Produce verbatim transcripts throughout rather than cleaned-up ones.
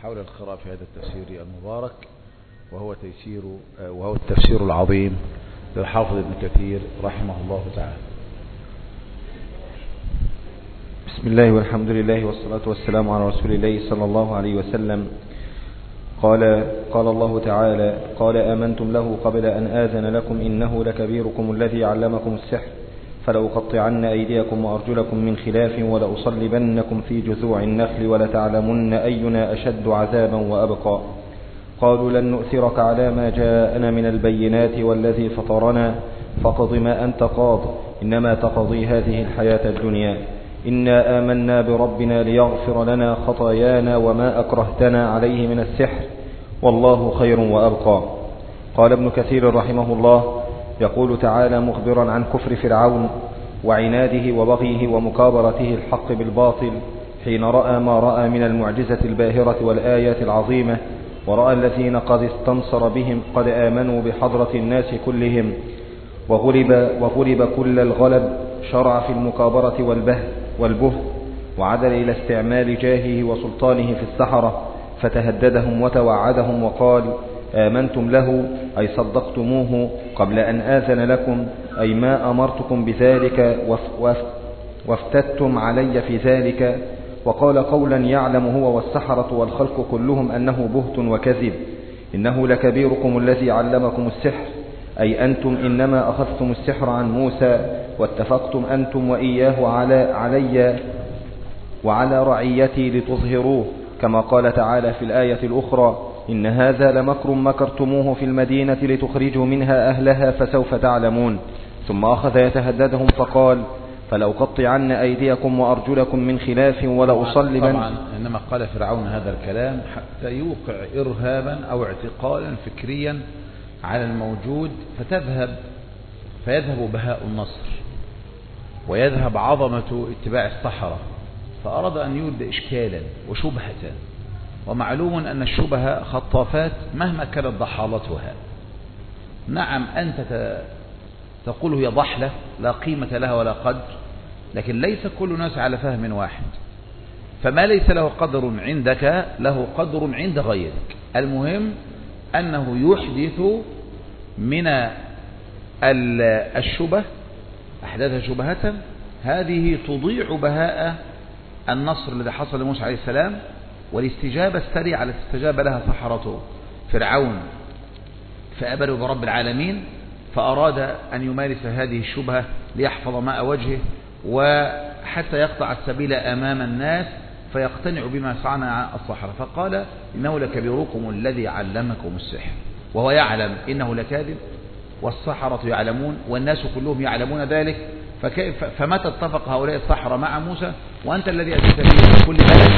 حول القراءة في هذا التفسير المبارك، وهو تيسير وهو التفسير العظيم للحافظ ابن كثير رحمه الله تعالى. بسم الله والحمد لله والصلاة والسلام على رسول الله صلى الله عليه وسلم. قال قال الله تعالى: قال آمنتم له قبل أن آذن لكم إنه لكبيركم الذي علمكم السحر فلأقطعن أيديكم وأرجلكم من خلاف ولأصلبنكم في جذوع النخل ولتعلمن أينا أشد عذابا وأبقى. قالوا لن نؤثرك على ما جاءنا من البينات والذي فطرنا فاقض ما أنت قاض إنما تقضي هذه الحياة الدنيا إنا آمنا بربنا ليغفر لنا خطايانا وما أكرهتنا عليه من السحر والله خير وأبقى. قال ابن كثير رحمه الله: يقول تعالى مخبرا عن كفر فرعون وعناده وبغيه ومكابرته الحق بالباطل حين رأى ما رأى من المعجزة الباهرة والآيات العظيمة، ورأى الذين قد استنصر بهم قد آمنوا بحضرة الناس كلهم وغلب, وغلب كل الغلب، شرع في المكابرة والبه والبهت وعدل إلى استعمال جاهه وسلطانه في السحرة، فتهددهم وتوعدهم وقال: آمنتم له أي صدقتموه قبل أن آذن لكم، أي ما أمرتكم بذلك وافتدتم علي في ذلك. وقال قولا يعلم هو والسحرة والخلق كلهم أنه بهت وكذب: إنه لكبيركم الذي علمكم السحر، أي أنتم إنما أخذتم السحر عن موسى واتفقتم أنتم وإياه على علي وعلى رعيتي لتظهروه، كما قال تعالى في الآية الأخرى: إن هذا لمكر مكرتموه في المدينة لتخرجوا منها أهلها فسوف تعلمون. ثم أخذ يتهددهم فقال: فلأقطعن أيديكم وأرجلكم من خلاف ولأصلبن. طبعا إنما قال فرعون هذا الكلام حتى يوقع إرهابا أو اعتقالا فكريا على الموجود، فتذهب فيذهب بهاء النصر ويذهب عظمة اتباع السحرة، فأراد أن يولد إشكالا وشبهة. ومعلوم أن الشبهة خطافات مهما كانت ضحالتها. نعم أنت تقول هي ضحلة لا قيمة لها ولا قدر، لكن ليس كل الناس على فهم واحد، فما ليس له قدر عندك له قدر عند غيرك. المهم أنه يحدث من الشبه أحداث شبهة هذه تضيع بهاء النصر الذي حصل لموسى عليه السلام والاستجابة السريعة التي استجاب لها سحرته فرعون فأبلوا برب العالمين، فأراد أن يمارس هذه الشبهة ليحفظ ماء وجهه وحتى يقطع السبيل أمام الناس فيقتنع بما صنع السحرة. فقال: إنه لكبيركم الذي علمكم السحر، وهو يعلم إنه لكاذب والسحرة يعلمون والناس كلهم يعلمون ذلك. فكيف فمتى اتفق هؤلاء السحرة مع موسى وأنت الذي أتيت به كل بلد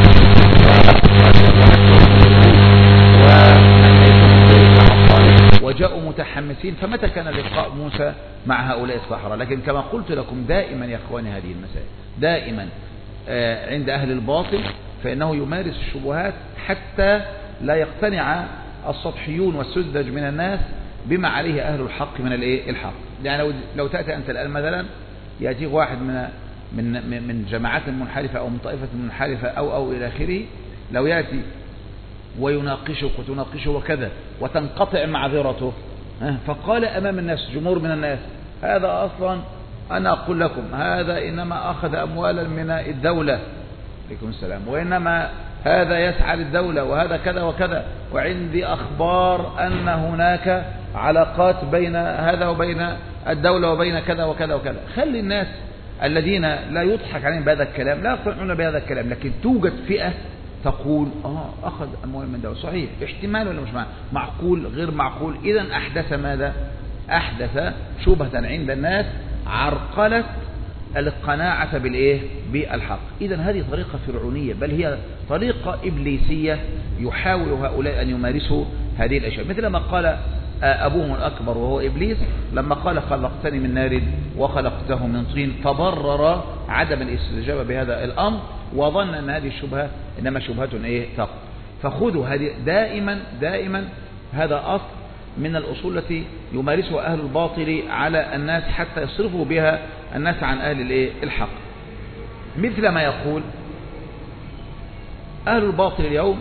وجاءوا متحمسين، فمتى كان لقاء موسى مع هؤلاء السحرة؟ لكن كما قلت لكم دائما يا أخواني هذه المسائل دائما عند أهل الباطل فإنه يمارس الشبهات حتى لا يقتنع السطحيون والسذج من الناس بما عليه أهل الحق من الحق. يعني لو لو تأتي أنت الآن مثلا يأتيك واحد من من من جماعات منحرفة أو من طائفة منحرفة أو أو إلى آخره، لو يأتي ويناقشك وتناقشه وكذا وتنقطع معذرته، فقال أمام الناس جمهور من الناس: هذا أصلا أنا أقول لكم هذا إنما أخذ أموالا من الدولة عليكم السلام، وإنما هذا يسعى للدولة وهذا كذا وكذا، وعندي أخبار أن هناك علاقات بين هذا وبين الدولة وبين كذا وكذا وكذا. خلي الناس الذين لا يضحك عليهم بهذا الكلام لا يقتنعون بهذا الكلام، لكن توجد فئة تقول آه أخذ أموال من الدولة، صحيح، احتمال ولا مش معقول، غير معقول. إذن أحدث ماذا؟ أحدث شبهة عند الناس عرقلت القناعة بالإيه؟ بالحق. إذن هذه طريقة فرعونية، بل هي طريقة إبليسية يحاول هؤلاء أن يمارسوا هذه الأشياء، مثل ما قال أبوهم الأكبر وهو إبليس لما قال: خلقتني من نار وخلقته من طين، فبرر عدم الاستجابة بهذا الأمر وظن أن هذه الشبهة إنما شبهة إيه؟ تقوى. فخذوا هذه دائما دائما، هذا أصل من الأصول التي يمارسها أهل الباطل على الناس حتى يصرفوا بها الناس عن أهل الإيه؟ الحق. مثل ما يقول أهل الباطل اليوم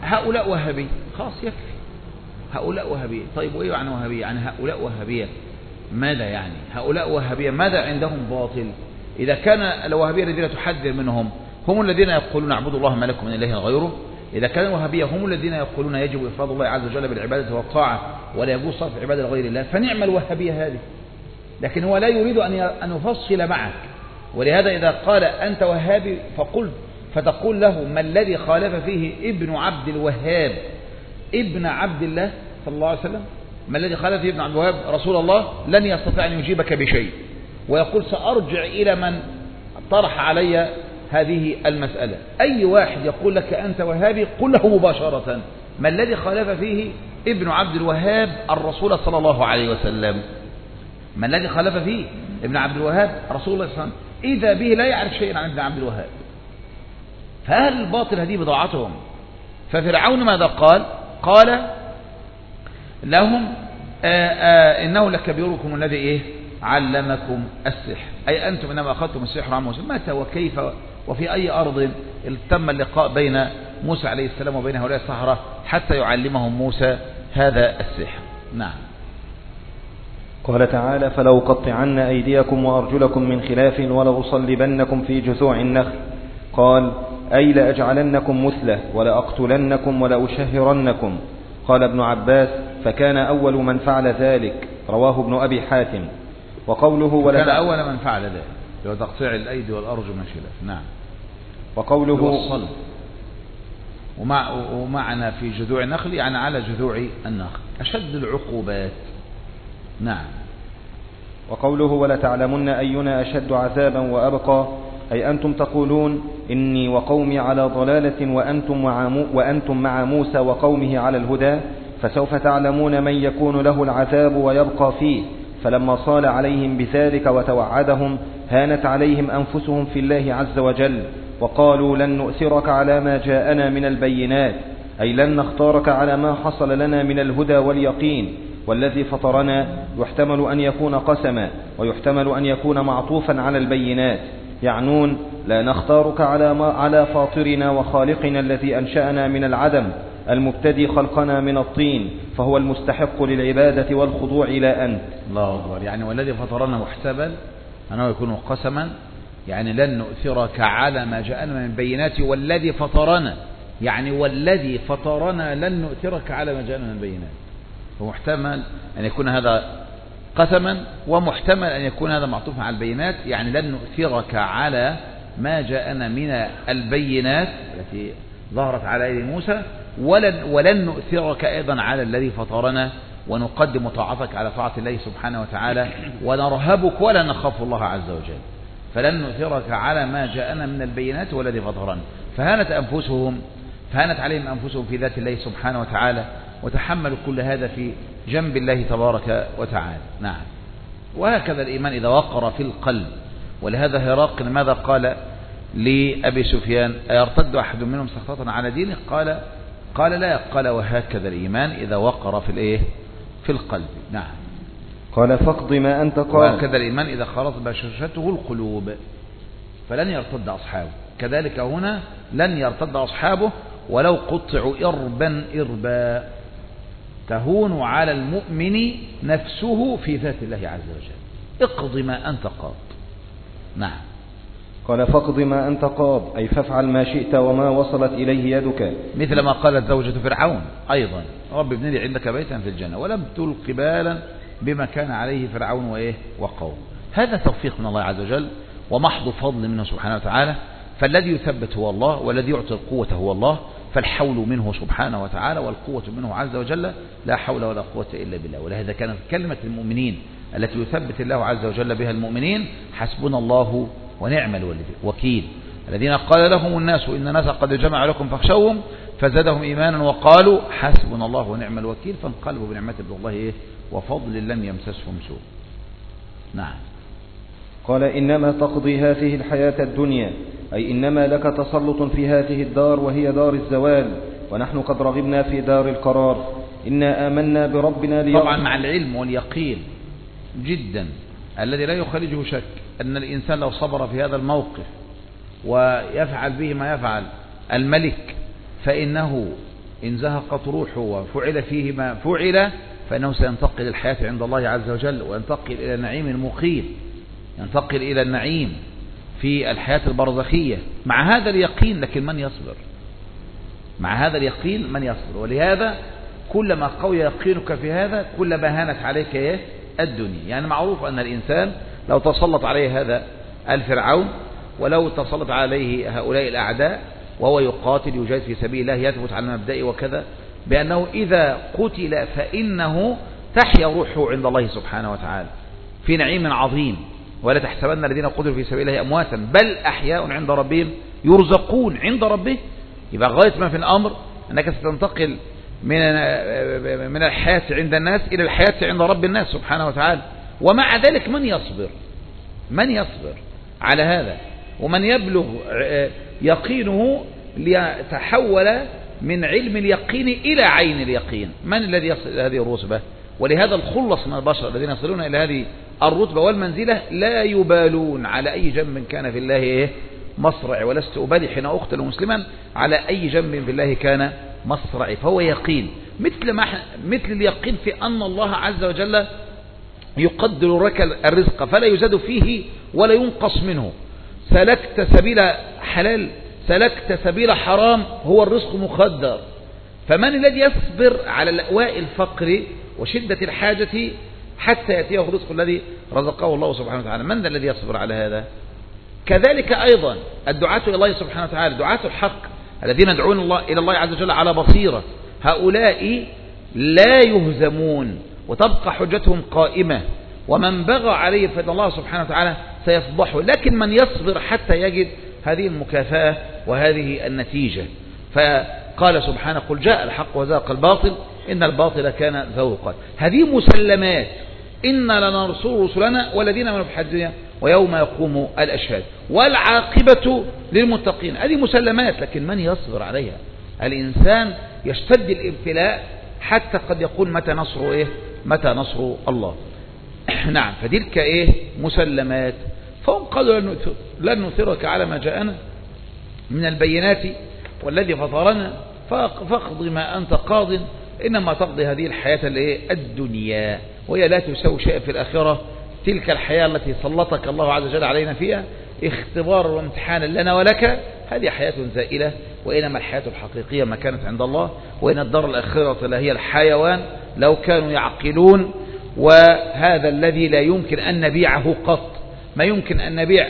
هؤلاء وهابية، خلاص يكفي، هؤلاء وهابية. طيب وإيه يعني وهابية؟ يعني هؤلاء وهابية ماذا يعني؟ هؤلاء وهابية ماذا عندهم باطل؟ إذا كان الوهابية الذين تحذر منهم هم الذين يقولون اعبدوا الله ما لكم من إله غيره، إذا كان الوهابية هم الذين يقولون يجب إفراد الله عز وجل بالعبادة والطاعة ولا يجوز صرف عبادة لغير الله، فنعم الوهابية هذه. لكن هو لا يريد أن يفصل معك، ولهذا إذا قال أنت وهابي فقل فتقول له ما الذي خالف فيه ابن عبد الوهاب ابن عبد الله صلى الله عليه وسلم، ما الذي خالف فيه ابن عبد الوهاب رسول الله، لن يستطيع أن يجيبك بشيء، ويقول سأرجع إلى من طرح علي هذه المسألة. أي واحد يقول لك أنت وهابي قل له مباشرة ما الذي خالف فيه ابن عبد الوهاب الرسول صلى الله عليه وسلم، ما الذي خالف فيه ابن عبد الوهاب رسول الله صلى الله عليه وسلم، إذا به لا يعرف شيئا عن ابن عبد الوهاب. فأهل الباطل هذه بضاعتهم. ففرعون ماذا قال؟ قال لهم آآ آآ إنه لكبيركم الذي إيه علمكم السحر، أي أنتم إنما أخذتم السحر عن موسى. متى وكيف وفي أي أرض تم اللقاء بين موسى عليه السلام وبين هؤلاء السحرة حتى يعلمهم موسى هذا السحر؟ نعم. قال تعالى فلو قطعن أيديكم وأرجلكم من خلاف ولأصلبنكم في جذوع النخل. قال أي لأجعلنكم مثله ولأقتلنكم ولأشهرنكم. قال ابن عباس فكان أول من فعل ذلك، رواه ابن أبي حاتم. وقوله كان أول من فعل ذلك لو تقطيع الأيدي والأرجل من خلاف. نعم. وقوله والصلب ومع ومعنا في جذوع النخل يعني على جذوع النخل أشد العقوبات. نعم. وقوله ولتعلمن أينا أشد عذابا وأبقى، أي أنتم تقولون إني وقومي على ضلالة وأنتم مع, وأنتم مع موسى وقومه على الهدى، فسوف تعلمون من يكون له العذاب ويبقى فيه. فلما صال عليهم بذلك وتوعدهم هانت عليهم أنفسهم في الله عز وجل، وقالوا لن نؤثرك على ما جاءنا من البينات، أي لن نختارك على ما حصل لنا من الهدى واليقين. والذي فطرنا يحتمل أن يكون قسما، ويحتمل أن يكون معطوفا على البينات، يعنون لا نختارك على, ما على فاطرنا وخالقنا الذي أنشأنا من العدم المبتدي خلقنا من الطين، فهو المستحق للعبادة والخضوع إلى أنت. الله أكبر. يعني والذي فطرنا محتمل أنه يكون قسما، يعني لن نؤثرك على ما جاءنا من بينات، والذي فطرنا يعني والذي فطرنا لن نؤثرك على ما جاءنا من بينات، ومحتمل أن يكون هذا قسما، ومحتمل أن يكون هذا معطوفا على البينات، يعني لن نؤثرك على ما جاءنا من البينات التي ظهرت على أيدي موسى، ولن, ولن نؤثرك أيضا على الذي فطرنا، ونقدم طاعتك على طاعة الله سبحانه وتعالى، ونرهبك ولا نخاف الله عز وجل. فلن نؤثرك على ما جاءنا من البينات والذي فطرنا. فهانت أنفسهم فهانت عليهم أنفسهم في ذات الله سبحانه وتعالى، وتحملوا كل هذا في جنب الله تبارك وتعالى. نعم. وهكذا الإيمان إذا وقر في القلب. ولهذا هرقل ماذا قال لأبي سفيان أيرتد أحد منهم سخطة على دينه؟ قال قال لا، قال وهكذا الإيمان إذا وقر في الإيه في القلب. نعم. قال فاقض ما أنت قال. وهكذا الإيمان إذا خلص بشاشته القلوب فلن يرتد أصحابه. كذلك هنا لن يرتد أصحابه ولو قطعوا إربا إربا، تهون على المؤمن نفسه في ذات الله عز وجل. اقض ما أنت قاض. نعم. قال فاقض ما أنت قاض، أي فافعل ما شئت وما وصلت إليه يدك، مثل ما قالت زوجة فرعون أيضا رب ابن لي عندك بيتا في الجنة ولم تلق بالا بما كان عليه فرعون وإيه وقوم. هذا توفيق من الله عز وجل ومحض فضل منه سبحانه وتعالى. فالذي يثبت هو الله، والذي يعطي القوة هو الله، فالحول منه سبحانه وتعالى والقوة منه عز وجل، لا حول ولا قوة إلا بالله. ولهذا كانت كلمة المؤمنين التي يثبت الله عز وجل بها المؤمنين حسبنا الله ونعم الوكيل. الذين قال لهم الناس إن الناس قد جمعوا لكم فاخشوهم فزادهم إيمانا وقالوا حسبنا الله ونعم الوكيل، فانقلبوا بنعمة من الله إيه وفضل لم يمسسهم سوء. نعم. قال إنما تقضي هذه الحياة الدنيا، أي إنما لك تسلط في هذه الدار وهي دار الزوال، ونحن قد رغبنا في دار القرار. إنا آمنا بربنا ليغفر. طبعا مع العلم واليقين جدا الذي لا يخرجه شك أن الإنسان لو صبر في هذا الموقف ويفعل به ما يفعل الملك فإنه إن زهقت روحه وفعل فيه ما فعل فإنه سينتقل الحياة عند الله عز وجل، وينتقل إلى النعيم المقيم، ينتقل إلى النعيم في الحياة البرزخية مع هذا اليقين. لكن من يصبر مع هذا اليقين؟ من يصبر. ولهذا كلما قوي يقينك في هذا كلما هانت عليك إيه؟ الدنيا. يعني معروف أن الإنسان لو تسلط عليه هذا الفرعون، ولو تسلط عليه هؤلاء الأعداء وهو يقاتل يجاهد في سبيل الله يثبت على مبدئه وكذا، بأنه إذا قتل فإنه تحيا روحه عند الله سبحانه وتعالى في نعيم عظيم. ولا تحسبن الذين قتلوا في سبيل الله أمواتا بل أحياء عند ربهم يرزقون عند ربه. يبقى غاية ما في الأمر أنك ستنتقل من من الحياة عند الناس إلى الحياة عند رب الناس سبحانه وتعالى. ومع ذلك من يصبر من يصبر على هذا، ومن يبلغ يقينه ليتحول من علم اليقين إلى عين اليقين. من الذي يصل إلى هذه الرتبة؟ ولهذا الخلص من البشر الذين يصلون إلى هذه الرتبة والمنزلة لا يبالون على أي جنب كان في الله إيه مصرع، ولست أبالي حين أقتل مسلما على أي جنب في الله كان مصرع. فهو يقين مثل ما مثل اليقين في أن الله عز وجل يقدر لك الرزق فلا يزاد فيه ولا ينقص منه. سلكت سبيل حلال سلكت سبيل حرام هو الرزق مقدر. فمن الذي يصبر على لأواء الفقر وشدة الحاجة حتى يأتيه الرزق الذي رزقه الله سبحانه وتعالى؟ من ذا الذي يصبر على هذا؟ كذلك أيضا الدعاة إلى الله سبحانه وتعالى، دعاة الحق الذين يدعون الله إلى الله عز وجل على بصيرة، هؤلاء لا يهزمون وتبقى حجتهم قائمة، ومن بغى عليه فإن الله سبحانه وتعالى سيفضحه. لكن من يصبر حتى يجد هذه المكافأة وهذه النتيجة. فقال سبحانه قل جاء الحق وزهق الباطل إن الباطل كان زهوقا. هذه مسلمات، إنا لننصر رسلنا والذين من في الدنيا ويوم يقوم الأشهاد والعاقبة للمتقين. هذه مسلمات، لكن من يصبر عليها؟ الإنسان يشتد الابتلاء حتى قد يقول متى نصر إيه متى نصر الله. نعم، فتلك إيه مسلمات. فهم قالوا لن نثرك على ما جاءنا من البينات والذي فطرنا فاقض ما أنت قاض إنما تقضي هذه الحياة الدنيا وهي لا تساوي شيء في الآخرة. تلك الحياة التي سلطك الله عز وجل علينا فيها اختبارا وامتحانا لنا ولك، هذه حياة زائلة، وإنما الحياة الحقيقية ما كانت عند الله، وإن الدار الآخرة لا هي الحيوان لو كانوا يعقلون. وهذا الذي لا يمكن أن نبيعه قط، ما يمكن أن نبيع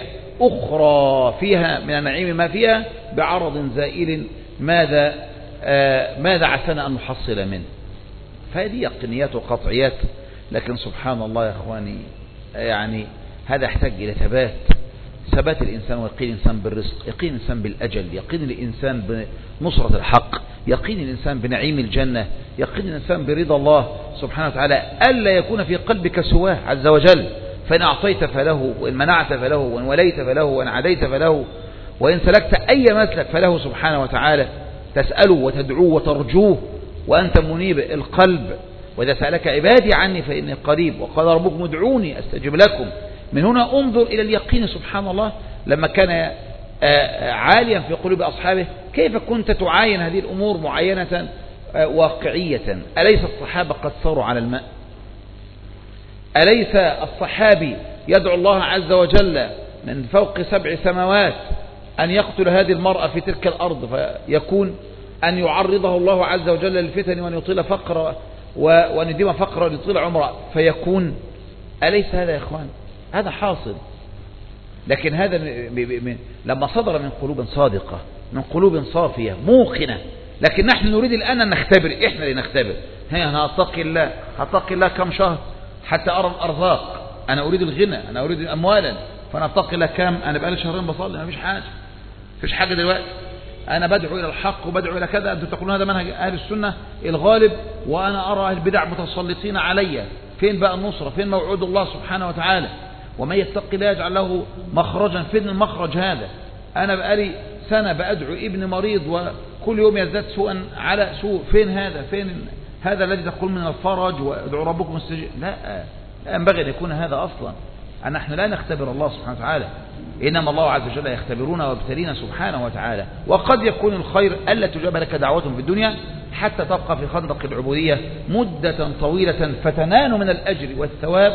أخرى فيها من النعيم ما فيها بعرض زائل ماذا آه ماذا عسانا أن نحصل منه. فهذه يقينيات وقطعيات. لكن سبحان الله يا أخواني، يعني هذا يحتاج إلى ثبات، ثبات الإنسان ويقين الإنسان بالرزق، يقين الإنسان بالأجل، يقين الإنسان بنصرة الحق، يقين الإنسان بنعيم الجنة، يقين الإنسان برضا الله سبحانه وتعالى، ألا يكون في قلبك سواه عز وجل. فإن أعطيت فله، وإن منعت فله، وإن وليت فله، وإن عديت فله، وإن سلكت أي مسلك فله سبحانه وتعالى. تسأله وتدعوه وترجوه وأنت منيب القلب. وإذا سألك عبادي عني فإني قريب وقال ربكم ادعوني أستجب لكم. من هنا انظر إلى اليقين سبحان الله لما كان عاليا في قلوب أصحابه، كيف كنت تعاين هذه الأمور معاينة واقعية. أليس الصحابة قد صاروا على الماء؟ أليس الصحابي يدعو الله عز وجل من فوق سبع سماوات أن يقتل هذه المرأة في تلك الأرض فيكون أن يعرضه الله عز وجل للفتن وأن يطيل فقر وأن يديم فقر وأن يطيل عمره فيكون؟ أليس هذا يا إخوان؟ هذا حاصل. لكن هذا لما صدر من قلوب صادقة، من قلوب صافية موقنة. لكن نحن نريد الآن أن نختبر، إحنا اللي نختبر. هي أنا أتقي الله، أتقي الله كم شهر حتى أرى الأرزاق. أنا أريد الغنى، أنا أريد أموالا، فأنا أتقي الله كم؟ أنا بقالي شهرين بصلي ما فيش حاجة، فيش حاجة دلوقتي. أنا بدعو إلى الحق وبدعو إلى كذا. أنتم تقولون هذا منهج أهل السنة الغالب، وأنا أرى البدع متسلطين علي. فين بقى النصرة؟ فين موعود الله سبحانه وتعالى؟ ومن يتق الله يجعل له مخرجا. فين المخرج هذا؟ أنا بقالي سنة بأدعو ابن مريض وكل يوم يزداد سوءا على سوء. فين هذا؟ فين هذا الذي تقول من الفرج وادعوا ربكم استجيب؟ لا، لا ينبغي أن يكون هذا أصلا. أن نحن لا نختبر الله سبحانه وتعالى، إنما الله عز وجل يختبرون ويبتلينا سبحانه وتعالى. وقد يكون الخير ألا تجاب لك دعوتهم في الدنيا حتى تبقى في خندق العبودية مدة طويلة فتنال من الأجر والثواب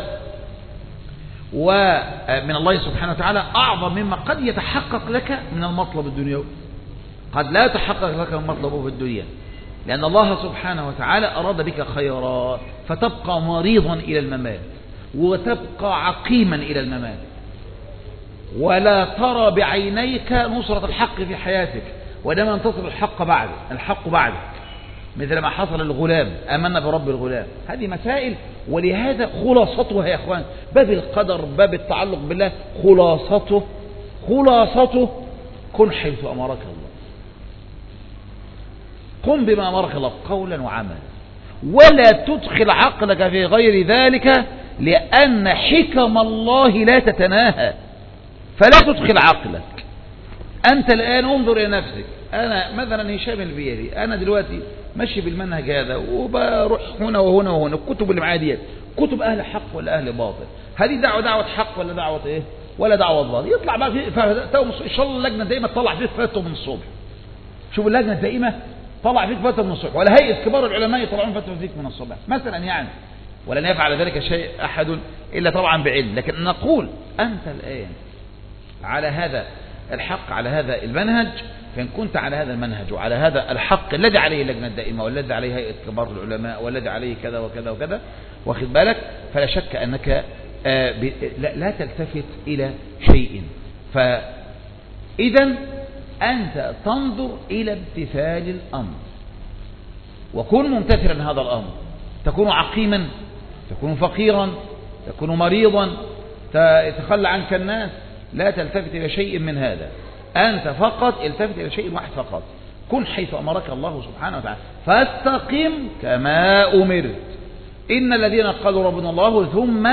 ومن الله سبحانه وتعالى أعظم مما قد يتحقق لك من المطلب الدنيوي. قد لا يتحقق لك المطلب في الدنيا لأن الله سبحانه وتعالى أراد بك خيرا فتبقى مريضا إلى الممات وتبقى عقيما إلى الممات ولا ترى بعينيك نصرة الحق في حياتك وإنما ينتصر الحق بعد الحق بعدك مثل ما حصل الغلام آمنا برب الغلام. هذه مسائل ولهذا خلاصتها يا أخوان باب القدر باب التعلق بالله خلاصته خلاصته كن حيث أمرك الله. قم بما أمرك الله قولا وعملا ولا تدخل عقلك في غير ذلك لأن حكم الله لا تتناهى فلا تدخل عقلك. أنت الآن انظر إلى نفسك. أنا مثلا هشام البيري أنا دلوقتي ماشي بالمنهج هذا وبروح هنا وهنا وهنا الكتب اللي معايا ديت كتب أهل حق ولا أهل باطل. هذه دعوة دعوة حق ولا دعوة إيه ولا دعوة باطل. يطلع بقى في إن شاء الله اللجنة دائما تطلع فيك فتوى من الصبح. شوف اللجنة دائما طلع فيك فتوى من الصبح ولا هيئة كبار العلماء يطلعون فتوى فيك من الصبح مثلا يعني ولن يفعل ذلك شيء أحد إلا طبعا بعلم. لكن نقول أنت الآن على هذا الحق على هذا المنهج فإن كنت على هذا المنهج وعلى هذا الحق الذي عليه اللجنة الدائمة والذي عليه هيئة كبار العلماء والذي عليه كذا وكذا وكذا واخد بالك فلا شك أنك آه لا, لا تلتفت إلى شيء. فإذا أنت تنظر إلى امتثال الأمر وكن ممتثلا هذا الأمر. تكون عقيما تكون فقيرا تكون مريضا يتخلى عنك الناس لا تلتفت إلى شيء من هذا. أنت فقط التفت إلى شيء واحد فقط كن حيث أمرك الله سبحانه وتعالى فاستقم كما أمرت. إن الذين قالوا ربنا الله ثم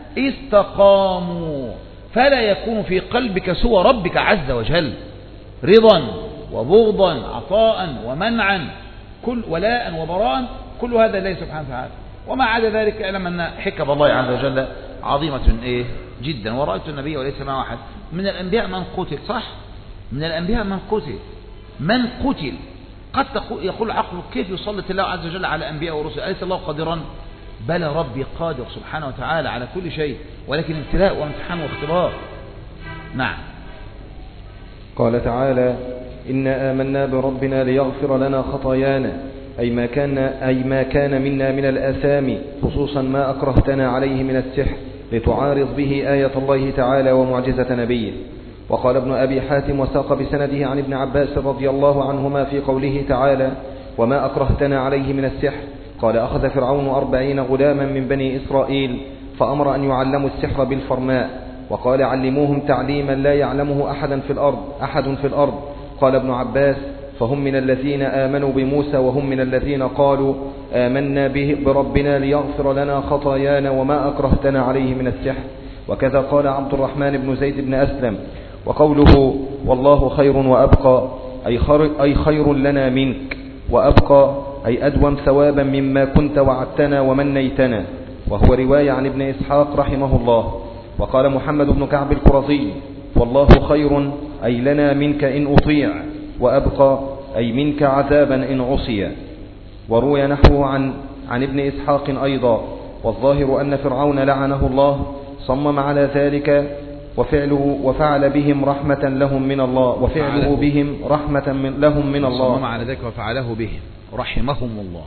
استقاموا فلا يكون في قلبك سوى ربك عز وجل رضا وبغضا عطاء ومنعا كل ولاء وبراء كل هذا لله سبحانه وتعالى. وما عدا ذلك اعلم أن حكم الله عز وجل عظيمة إيه جدا. ورأيت النبي وليس معه أحد من الأنبياء من قتل صح من الأنبياء من قتل من قتل قد يقول عقله كيف يسلط الله عز وجل على أنبياء ورسل أليس الله قادرا بل ربي قادر سبحانه وتعالى على كل شيء ولكن ابتلاء وامتحان واختبار. نعم. قال تعالى إنا آمنا بربنا ليغفر لنا خطايانا أي ما كان, أي ما كان منا من الآثام خصوصا ما أكرهتنا عليه من السحر لتعارض به آية الله تعالى ومعجزة نبيه. وقال ابن أبي حاتم وساق بسنده عن ابن عباس رضي الله عنهما في قوله تعالى وما أكرهتنا عليه من السحر قال أخذ فرعون أربعين غلاما من بني إسرائيل فأمر أن يعلموا السحر بالفرماء وقال علموهم تعليما لا يعلمه أحدا في الأرض أحد في الأرض. قال ابن عباس فهم من الذين آمنوا بموسى وهم من الذين قالوا آمنا به بربنا ليغفر لنا خطايانا وما أكرهتنا عليه من السحر. وكذا قال عبد الرحمن بن زيد بن أسلم. وقوله والله خير وأبقى أي خير, أي خير لنا منك وأبقى أي أدوم ثوابا مما كنت وعدتنا ومنيتنا وهو رواية عن ابن إسحاق رحمه الله. وقال محمد بن كعب القرظي والله خير أي لنا منك إن أطيع وأبقى أي منك عذابا إن عصي. وروي نحوه عن, عن ابن إسحاق أيضا. والظاهر أن فرعون لعنه الله صمم على ذلك وفعله وفعل بهم رحمة لهم من الله وفعله بهم رحمة من لهم من الله صمم على ذلك وفعله بهم رحمهم الله.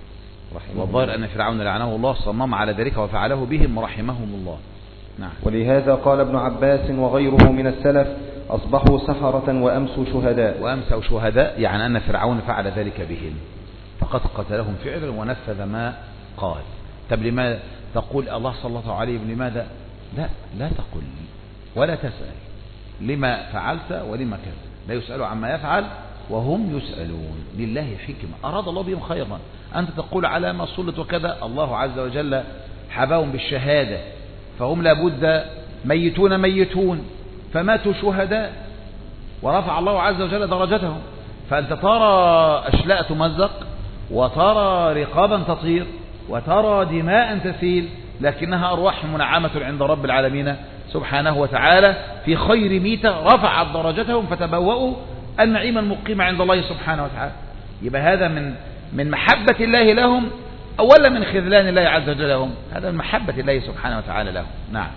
والظاهر أن فرعون لعنه الله صمم على ذلك وفعله بهم رحمهم الله. نعم. ولهذا قال ابن عباس وغيره من السلف أصبحوا سحرة وأمسوا شهداء. وأمسوا شهداء يعني أن فرعون فعل ذلك بهم فقد قتلهم فعلا ونفذ ما قال. طب لماذا تقول الله صلى الله عليه لماذا لا لا تقل ولا تسأل لما فعلت ولما كذا لا يسأل عما يفعل وهم يسألون. لله حكمة أراد الله بهم خيرا. أنت تقول على ما صلت وكذا الله عز وجل حباهم بالشهادة فهم لابد ميتون ميتون فماتوا شهداء ورفع الله عز وجل درجتهم. فأنت ترى أشلاء تمزق وترى رقابا تطير وترى دماء تسيل لكنها أرواح منعمة عند رب العالمين سبحانه وتعالى في خير ميتة رفعت درجتهم فتبوأوا النعيم المقيم عند الله سبحانه وتعالى. يبقى هذا من من محبة الله لهم ولا من خذلان الله عز وجل لهم؟ هذا من محبة الله سبحانه وتعالى لهم. نعم.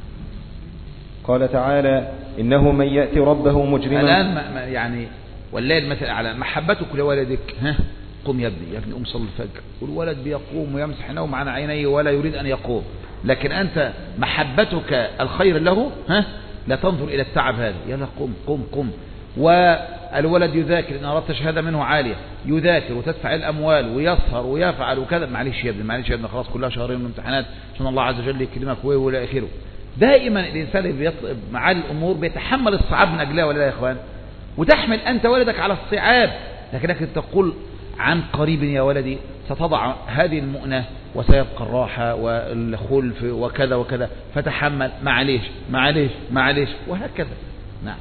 قال تعالى إنه من يأتي ربه مجرما. الآن ما يعني والليل مثل على محبتك لولدك، ها قم يا ابني يا ابني قم صلي الفجر، والولد بيقوم ويمسح نوم عن عينيه ولا يريد أن يقوم، لكن أنت محبتك الخير له ها لا تنظر إلى التعب هذا، يلا قم قم قم. والولد يذاكر إن أردت شهادة منه عالية، يذاكر وتدفع الأموال ويسهر ويفعل وكذا، معلش يا ابني معلش يا ابني خلاص كلها شهرين من الامتحانات عشان الله عز وجل يكرمك ولا آخره. دائما الإنسان اللي بيطلب معالي الأمور بيتحمل الصعاب من أجلها ولا لا يا إخوان؟ وتحمل أنت ولدك على الصعاب، لكنك تقول عن قريب يا ولدي ستضع هذه المؤنة وسيبقى الراحة والخلف وكذا وكذا، فتحمل معليش معليش معليش وهكذا. نعم.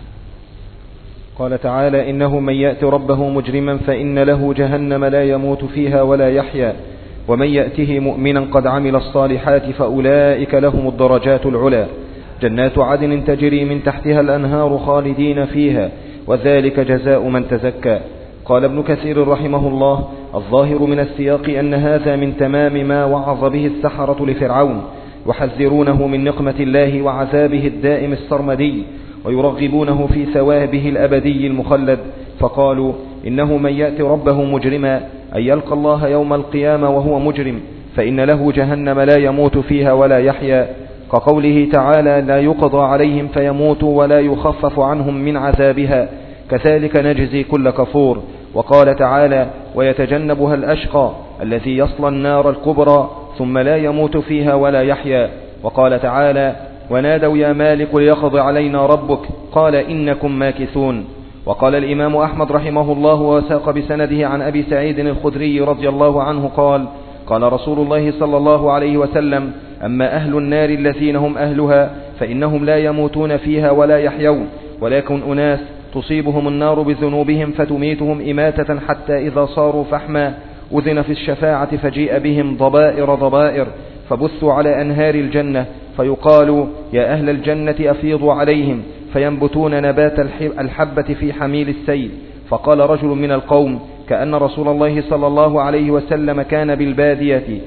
قال تعالى إنه من يأتي ربه مجرما فإن له جهنم لا يموت فيها ولا يحيا ومن يأته مؤمنا قد عمل الصالحات فأولئك لهم الدرجات العلى جنات عدن تجري من تحتها الأنهار خالدين فيها وذلك جزاء من تزكى. قال ابن كثير رحمه الله الظاهر من السياق أن هذا من تمام ما وعظ به السحرة لفرعون، يحذرونه من نقمة الله وعذابه الدائم السرمدي ويرغبونه في ثوابه الأبدي المخلد، فقالوا إنه من يأتي ربه مجرما أي يلقى الله يوم القيامة وهو مجرم فإن له جهنم لا يموت فيها ولا يحيا، كقوله تعالى لا يقضى عليهم فيموتوا ولا يخفف عنهم من عذابها كذلك نجزي كل كفور. وقال تعالى ويتجنبها الأشقى الذي يصلى النار الكبرى ثم لا يموت فيها ولا يحيا. وقال تعالى ونادوا يا مالك ليقضي علينا ربك قال إنكم ماكثون. وقال الإمام أحمد رحمه الله وساق بسنده عن أبي سعيد الخدري رضي الله عنه قال قال رسول الله صلى الله عليه وسلم أما أهل النار الذين هم أهلها فإنهم لا يموتون فيها ولا يحيون ولكن أناس تصيبهم النار بذنوبهم فتميتهم إماتة حتى إذا صاروا فحما أذن في الشفاعة فجيء بهم ضبائر ضبائر فبثوا على أنهار الجنة فيقال يا أهل الجنة أفيضوا عليهم فينبتون نبات الحبة في حميل السيل. فقال رجل من القوم كأن رسول الله صلى الله عليه وسلم كان بالبادية،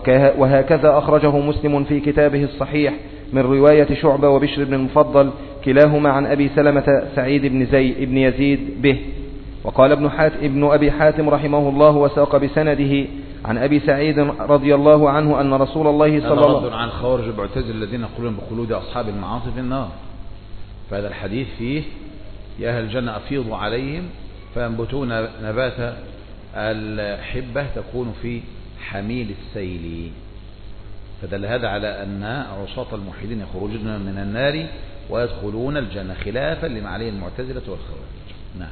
وهكذا أخرجه مسلم في كتابه الصحيح من رواية شعبة وبشر بن المفضل كلاهما عن أبي سلمة سعيد بن, زي بن يزيد به. وقال ابن, حاتم ابن أبي حاتم رحمه الله وساق بسنده عن أبي سعيد رضي الله عنه أن رسول الله صلى الله عليه وسلم عن خوارج المعتزلة الذين يقولون بخلود أصحاب المعاصي في النار، فهذا الحديث فيه يا أهل الجنة أفيضوا عليهم فينبتون نبات الحبة تكون في حميل السيل، فدل هذا على أن عصاة الموحدين يخرجون من النار ويدخلون الجنة خلافا لما عليه المعتزلة والخوارج. نعم.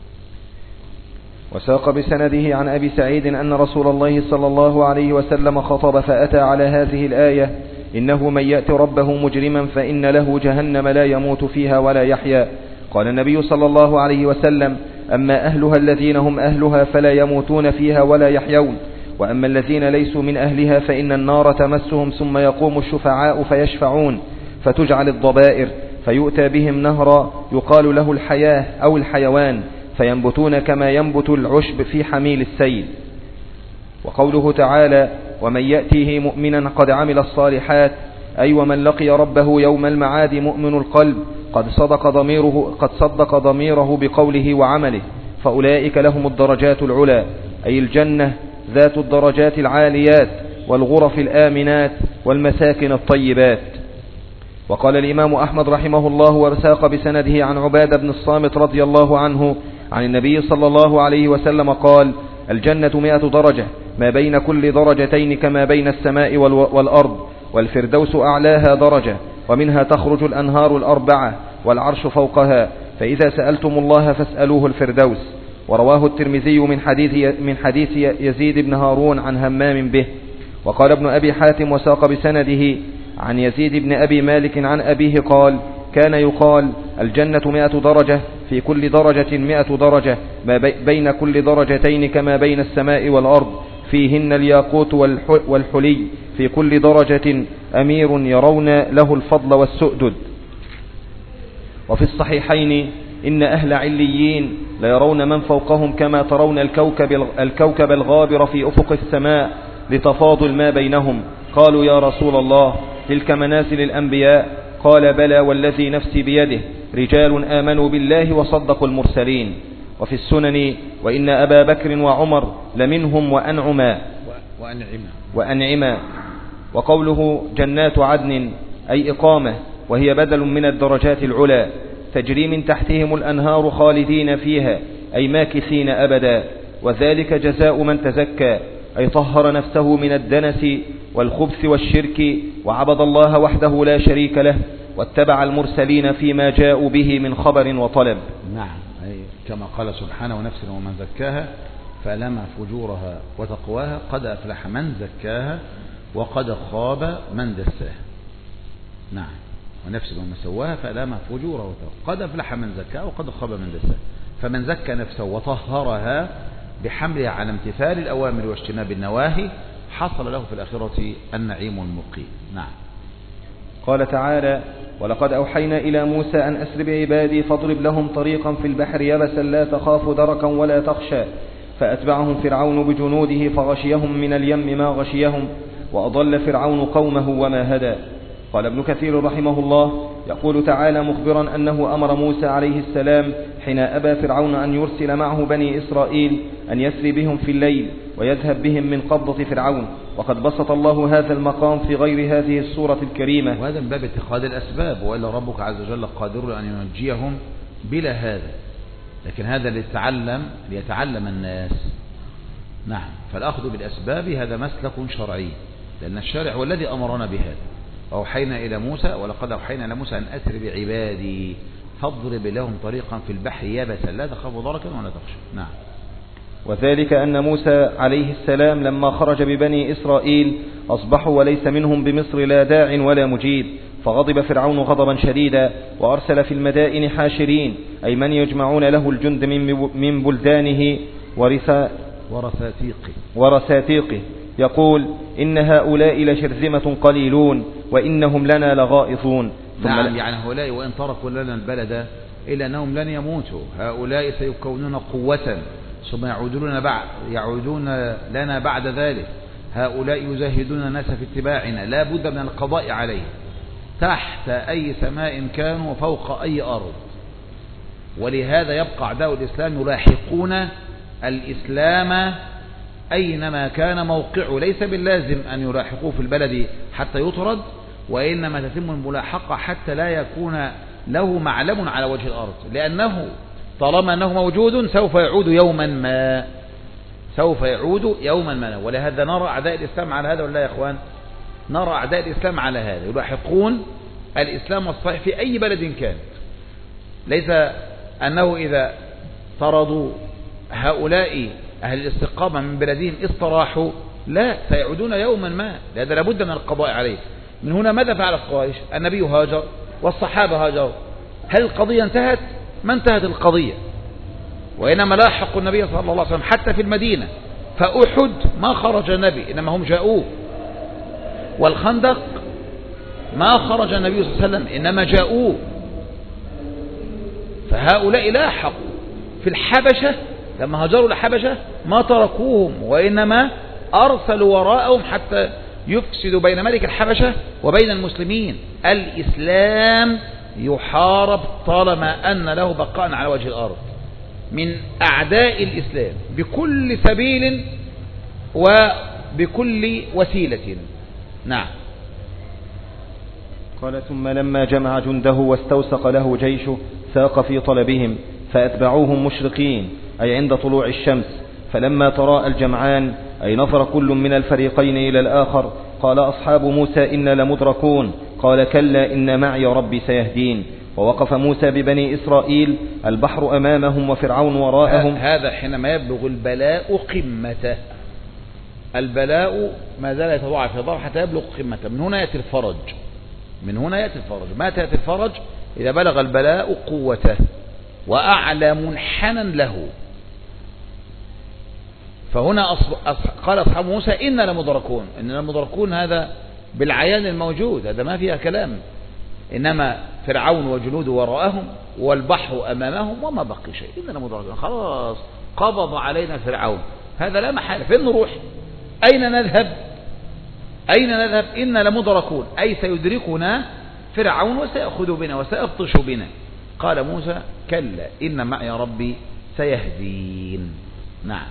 وساق بسنده عن أبي سعيد أن رسول الله صلى الله عليه وسلم خطب فأتى على هذه الآية إنه من يأتي ربه مجرما فإن له جهنم لا يموت فيها ولا يحيا. قال النبي صلى الله عليه وسلم أما أهلها الذين هم أهلها فلا يموتون فيها ولا يحيون، وأما الذين ليسوا من أهلها فإن النار تمسهم ثم يقوم الشفعاء فيشفعون فتجعل الضبائر فيؤتى بهم نهرا يقال له الحياة أو الحيوان فينبتون كما ينبت العشب في حميل السيل. وقوله تعالى ومن يأتيه مؤمنا قد عمل الصالحات أي ومن لقي ربه يوم المعاد مؤمن القلب قد صدق ضميره, قد صدق ضميره بقوله وعمله فأولئك لهم الدرجات العلى أي الجنة ذات الدرجات العاليات والغرف الآمنات والمساكن الطيبات. وقال الإمام أحمد رحمه الله وساق بسنده عن عبادة بن الصامت رضي الله عنه عن النبي صلى الله عليه وسلم قال الجنة مئة درجة ما بين كل درجتين كما بين السماء والأرض والفردوس أعلاها درجة ومنها تخرج الأنهار الأربعة والعرش فوقها فإذا سألتم الله فاسألوه الفردوس. ورواه الترمذي من حديث, من حديث يزيد بن هارون عن همام به. وقال ابن أبي حاتم وساق بسنده عن يزيد بن أبي مالك عن أبيه قال كان يقال الجنة مئة درجة في كل درجة مئة درجة ما بين كل درجتين كما بين السماء والأرض فيهن الياقوت والحلي في كل درجة أمير يرون له الفضل والسؤدد. وفي الصحيحين إن أهل عليين ليرون من فوقهم كما ترون الكوكب, الكوكب الغابر في أفق السماء لتفاضل ما بينهم. قالوا يا رسول الله تلك منازل الأنبياء؟ قال بلى والذي نفسي بيده، رجال آمنوا بالله وصدقوا المرسلين. وفي السنن وإن أبا بكر وعمر لمنهم وأنعما وأنعما, وأنعما. وقوله جنات عدن أي إقامة، وهي بدل من الدرجات العلى، تجري من تحتهم الأنهار خالدين فيها أي ماكثين أبدا، وذلك جزاء من تزكى أي طهر نفسه من الدنس والخبث والشرك وعبد الله وحده لا شريك له، واتبع المرسلين فيما جاءوا به من خبر وطلب. نعم، أي كما قال سبحانه ونفس ومن زكاها فلما فجورها وتقواها قد أفلح من زكاها وقد خاب من دساها. نعم، ونفس وما سواها فلما فجورها وتقواها قد أفلح من زكاها وقد خاب من دساها. فمن زكى نفسه وطهرها بحملها على امتثال الأوامر واجتناب النواهي حصل له في الآخرة النعيم المقيم. نعم. قال تعالى ولقد أوحينا إلى موسى أن أسر بعبادي فاضرب لهم طريقا في البحر يبسا لا تخاف دركا ولا تخشى فأتبعهم فرعون بجنوده فغشيهم من اليم ما غشيهم وأضل فرعون قومه وما هدى. قال ابن كثير رحمه الله يقول تعالى مخبرا أنه أمر موسى عليه السلام حين أبى فرعون أن يرسل معه بني إسرائيل أن يسري بهم في الليل ويذهب بهم من قبضة فرعون، وقد بسط الله هذا المقام في غير هذه السورة الكريمة. وهذا من باب اتخاذ الأسباب، وإلا ربك عز وجل قادر أن ينجيهم بلا هذا، لكن هذا ليتعلم ليتعلم الناس. نعم، فالأخذ بالأسباب هذا مسلك شرعي، لأن الشارع هو الذي أمرنا بهذا. أوحينا إلى موسى ولقد أوحينا إلى موسى أن أسر بعبادي فاضرب لهم طريقا في البحر يبسا لا تخاف دركا ولا تخشى. نعم. وذلك أن موسى عليه السلام لما خرج ببني إسرائيل أصبحوا وليس منهم بمصر لا داع ولا مجيب، فغضب فرعون غضبا شديدا وأرسل في المدائن حاشرين أي من يجمعون له الجند من بلدانه ورثاتيقه ورثاتيقه يقول إن هؤلاء لشرذمة قليلون وإنهم لنا لغائظون. نعم، يعني هؤلاء وإن تركوا لنا البلد إلا أنهم لن يموتوا، هؤلاء سيكونون قوة ثم يعودون بعد يعودون لنا بعد ذلك، هؤلاء يزهدون الناس في اتباعنا، لا بد من القضاء عليه تحت أي سماء كانوا وفوق أي أرض. ولهذا يبقى أعداء الإسلام يلاحقون الإسلام أينما كان موقعه، ليس باللازم أن يلاحقوه في البلد حتى يطرد، وإنما تتم الملاحقة حتى لا يكون له معلم على وجه الأرض، لأنه طالما أنه موجود سوف يعود يوما ما سوف يعود يوما ما. ولهذا نرى أعداء الإسلام على هذا، ولا يا إخوان؟ نرى أعداء الإسلام على هذا، يلاحقون الإسلام الصحيح في أي بلد كان. ليس أنه إذا طردوا هؤلاء أهل الاستقامة من بلدهم استراحوا، لا، سيعودون يوما ما، لهذا لابد من القضاء عليه. من هنا ماذا فعل قريش؟ النبي هاجر والصحابة هاجروا، هل القضية انتهت؟ ما انتهت القضية، وإنما لاحقوا النبي صلى الله عليه وسلم حتى في المدينة. فأحد ما خرج النبي، إنما هم جاءوه، والخندق ما خرج النبي صلى الله عليه وسلم إنما جاءوه. فهؤلاء لاحقوا في الحبشة، لما هاجروا الحبشة ما تركوهم، وإنما أرسلوا وراءهم حتى يفسدوا بين ملك الحبشة وبين المسلمين. الإسلام يحارب طالما أن له بقاء على وجه الأرض من أعداء الإسلام بكل سبيل وبكل وسيلة. نعم. قال ثم لما جمع جنده واستوسق له جيشه ساق في طلبهم فأتبعوهم مشرقين أي عند طلوع الشمس، فلما تراءى الجمعان أي نظر كل من الفريقين إلى الآخر قال أصحاب موسى إنا لمدركون، قال كلا إن معي ربي سيهدين. ووقف موسى ببني إسرائيل البحر أمامهم وفرعون وراءهم. هذا حينما يبلغ البلاء قمته، البلاء ما زال يتضاعف يتضاعف حتى يبلغ قمته، من هنا يأتي الفرج، من هنا يأتي الفرج. متى يأتي الفرج؟ إذا بلغ البلاء قوته وأعلى منحنا له. فهنا قال أصحاب موسى إنا لمدركون، إننا لمدركون، هذا بالعيان الموجود، هذا ما فيها كلام. إنما فرعون وجنوده وراءهم والبحر أمامهم وما بقي شيء إننا مدركون. خلاص قبض علينا فرعون، هذا لا محالة. فين نروح؟ أين نذهب؟ أين نذهب؟ إنا لمدركون، أي سيدركنا فرعون وسيأخذ بنا وسيبطش بنا. قال موسى كلا إن معي ربي سيهدين. نعم.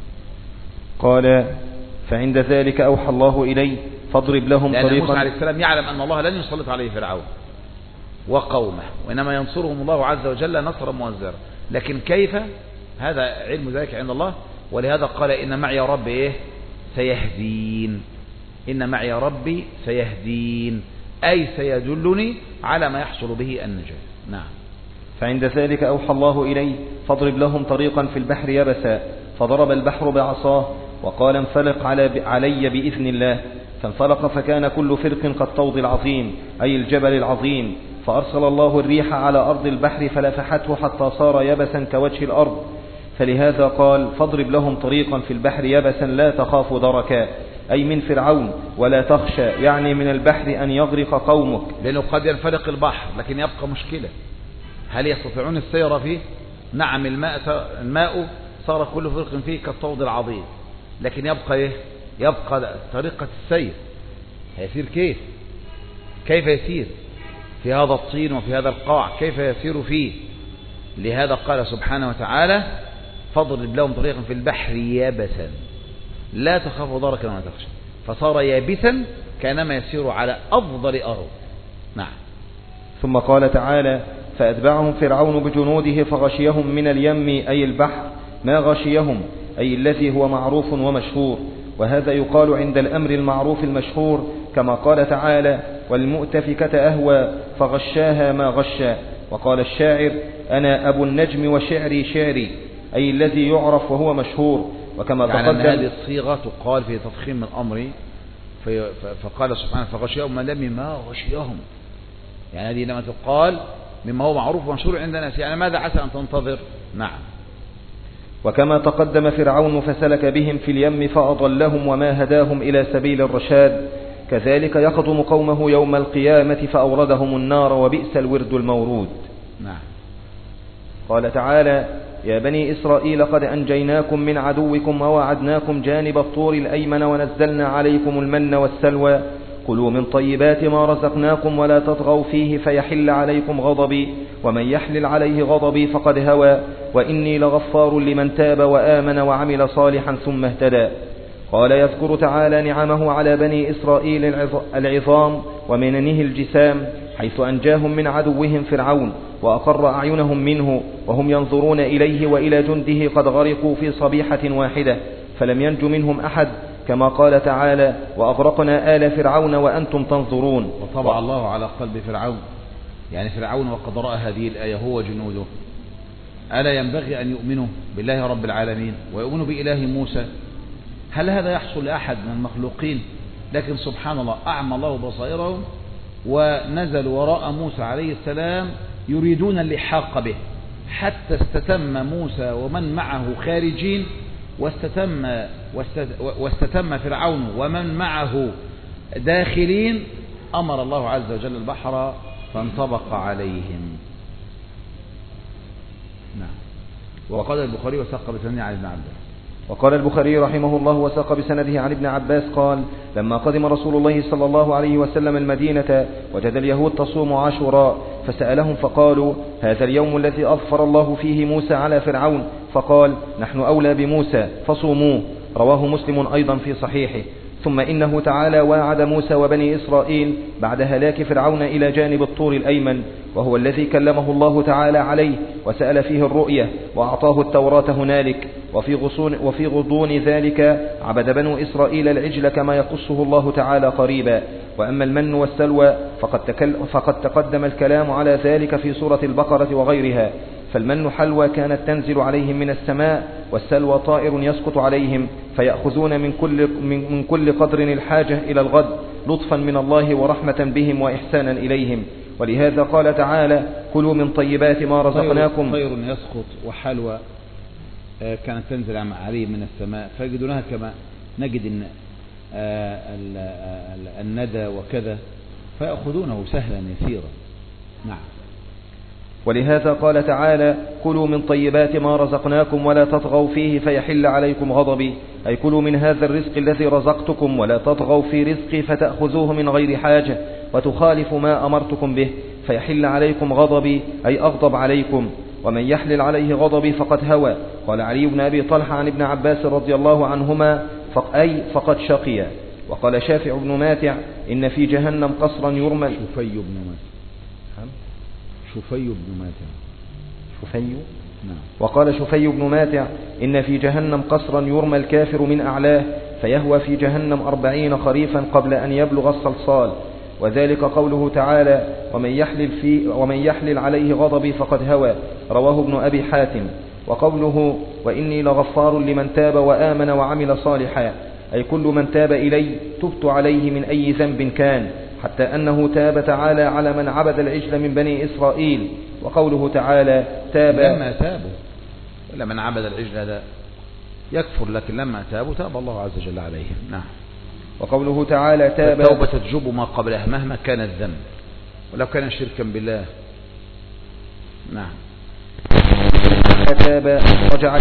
قال فعند ذلك أوحى الله إليه فاضرب لهم لأن طريقا. موسى عليه السلام يعلم أن الله لن يسلط عليه فرعون وقومه، وإنما ينصرهم الله عز وجل نصرا مؤزرا، لكن كيف؟ هذا علم ذلك عند الله. ولهذا قال إن معي ربي إيه؟ سيهدين. إن معي ربي سيهدين، أي سيدلني على ما يحصل به النجاة. نعم. فعند ذلك أوحى الله إليه فاضرب لهم طريقا في البحر يبسا، فضرب البحر بعصاه وقال انفلق على علي بإذن الله، فانفلق فكان كل فرق كالطود العظيم أي الجبل العظيم. فأرسل الله الريح على أرض البحر فلفحته حتى صار يبسا كوجه الأرض. فلهذا قال فاضرب لهم طريقا في البحر يبسا لا تخاف دركا، أي من فرعون، ولا تخشى يعني من البحر أن يغرق قومك. لأنه قد ينفلق البحر لكن يبقى مشكلة، هل يستطيعون السير فيه؟ نعم، الماء الماء صار كل فرق فيه كالطود العظيم، لكن يبقى إيه؟ يبقى طريقة السير. هيسير كيف؟ كيف يسير في هذا الطين وفي هذا القاع؟ كيف يسير فيه؟ لهذا قال سبحانه وتعالى فاضرب لهم طريقا في البحر يابسا لا تخاف دركا ولا تخشى، فصار يابسا كانما يسير على أفضل أرض. نعم. ثم قال تعالى فأتبعهم فرعون بجنوده فغشيهم من اليم أي البحر ما غشيهم، أي الذي هو معروف ومشهور. وهذا يقال عند الأمر المعروف المشهور، كما قال تعالى والمؤتفكة أهوى فغشاها ما غشى. وقال الشاعر أنا أبو النجم وشعري شعري، أي الذي يعرف وهو مشهور. وكما يعني تقدم هذه الصيغة تقال في تفخيم الأمر، فقال سبحانه فغشيهم ما لم ما غشيهم، يعني هذه لما تقال مما هو معروف ومشهور عند الناس، يعني ماذا عسى أن تنتظر. نعم. وكما تقدم فرعون فسلك بهم في اليم فأضلهم وما هداهم إلى سبيل الرشاد، كذلك يقدم قومه يوم القيامة فأوردهم النار وبئس الورد المورود. نعم. قال تعالى يا بني إسرائيل قد أنجيناكم من عدوكم ووعدناكم جانب الطور الأيمن ونزلنا عليكم المن والسلوى كلوا من طيبات ما رزقناكم ولا تطغوا فيه فيحل عليكم غضبي ومن يحلل عليه غضبي فقد هوى وإني لغفار لمن تاب وآمن وعمل صالحا ثم اهتدى. قال يذكر تعالى نعمه على بني إسرائيل العظام ومننه الجسام، حيث أنجاهم من عدوهم فرعون وأقر أعينهم منه وهم ينظرون إليه وإلى جنده قد غرقوا في صبيحة واحدة فلم ينج منهم أحد، كما قال تعالى وأغرقنا آل فرعون وأنتم تنظرون. وطبع الله على قلب فرعون، يعني فرعون وقد رأى هذه الآية هو جنوده، ألا ينبغي أن يؤمنوا بالله رب العالمين ويؤمنوا بإله موسى؟ هل هذا يحصل لأحد من المخلوقين؟ لكن سبحان الله أعمى الله بصائرهم ونزلوا وراء موسى عليه السلام يريدون اللحاق به، حتى استتم موسى ومن معه خارجين واستتم, واستتم فرعون ومن معه داخلين. أمر الله عز وجل البحر فانطبق عليهم. نعم. وقال البخاري وساق بسنده عن ابن عباس. وقال البخاري رحمه الله وساق بسنده عن ابن عباس قال لما قدم رسول الله صلى الله عليه وسلم المدينة وجد اليهود تصوم عاشوراء فسألهم فقالوا هذا اليوم الذي أظفر الله فيه موسى على فرعون، فقال نحن أولى بموسى فصوموه. رواه مسلم أيضا في صحيحه. ثم إنه تعالى واعد موسى وبني إسرائيل بعد هلاك فرعون إلى جانب الطور الأيمن، وهو الذي كلمه الله تعالى عليه وسأل فيه الرؤية وأعطاه التوراة هنالك. وفي, غصون وفي غضون ذلك عبد بنو إسرائيل العجل كما يقصه الله تعالى قريبا. وأما المن والسلوى فقد, تكل فقد تقدم الكلام على ذلك في سورة البقرة وغيرها. فالمن حلوى كانت تنزل عليهم من السماء، والسلوى طائر يسقط عليهم فيأخذون من كل, من, من كل قدر الحاجة إلى الغد لطفا من الله ورحمة بهم وإحسانا إليهم. ولهذا قال تعالى كلوا من طيبات ما رزقناكم. طير يسقط وحلوى كانت تنزل عليهم من السماء فيجدونها كما نجد الندى وكذا فيأخذونه سهلا يسيرا. نعم. ولهذا قال تعالى: كلوا من طيبات ما رزقناكم ولا تطغوا فيه فيحل عليكم غضبي، أي كلوا من هذا الرزق الذي رزقتكم ولا تطغوا في رزقي فتأخذوه من غير حاجة وتخالفوا ما أمرتكم به فيحل عليكم غضبي، أي أغضب عليكم. ومن يحلل عليه غضبي فقد هوى. قال علي بن أبي طلحة عن ابن عباس رضي الله عنهما: أي فقد شقي. وقال شافع بن ماتع: إن في جهنم قصرا يرمل. شفي بن ماتع. شفي بن ماتع. شفي. نعم. وقال شفي بن ماتع: إن في جهنم قصرا يرمى الكافر من أعلاه فيهوى في جهنم أربعين خريفا قبل أن يبلغ الصلصال. وذلك قوله تعالى: ومن يحلل, في ومن يحلل عليه غضبي فقد هوى. رواه ابن أبي حاتم. وقوله: وإني لغفار لمن تاب وآمن وعمل صالحا، أي كل من تاب إلي تبت عليه من أي ذنب كان، حتى أنه تاب تعالى على من عبد العجل من بني إسرائيل. وقوله تعالى: تاب لما تابوا، ولا من عبد العجل هذا يكفر، لكن لما تابوا تاب الله عز وجل عليهم. نعم. وقوله تعالى: تاب التوبة تجب ما قبلها مهما كان الذنب ولو كان شركا بالله. نعم. تاب رجعت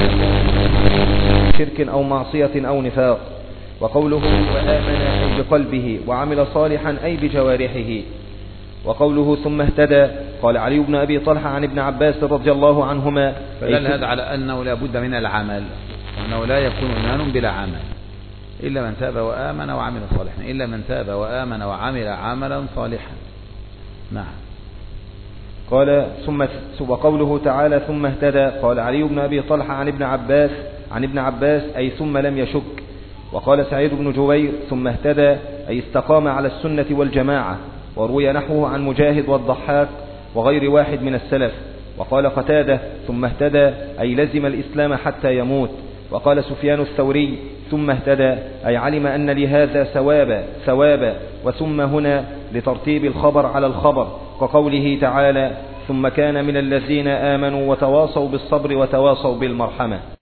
شرك أو معصية أو نفاق. وقوله: وآمن أي بقلبه وعمل صالحا أي بجوارحه. وقوله: ثم اهتدى. قال علي بن أبي طلحة عن ابن عباس رضي الله عنهما: فدل هذا على أنه لا بد من العمل، وأنه لا يكون إيمان بلا عمل، إلا من تاب وآمن وعمل صالحا، إلا من تاب وآمن وعمل عملا صالحا. نعم. قال ثم وقوله تعالى: ثم اهتدى. قال علي بن أبي طلحة عن ابن عباس عن ابن عباس أي ثم لم يشك. وقال سعيد بن جبير: ثم اهتدى أي استقام على السنة والجماعة. وروي نحوه عن مجاهد والضحاك وغير واحد من السلف. وقال قتادة: ثم اهتدى أي لزم الإسلام حتى يموت. وقال سفيان الثوري: ثم اهتدى أي علم أن لهذا ثوابا ثوابا وثم هنا لترتيب الخبر على الخبر، وقوله تعالى: ثم كان من الذين آمنوا وتواصوا بالصبر وتواصوا بالمرحمة.